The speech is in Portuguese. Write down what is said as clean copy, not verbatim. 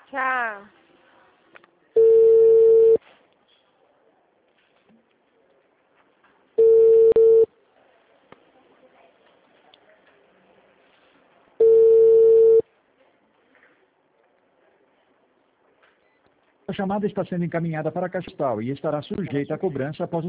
Tchau. A chamada está sendo encaminhada para a Caixa Postal e estará sujeita a cobrança após o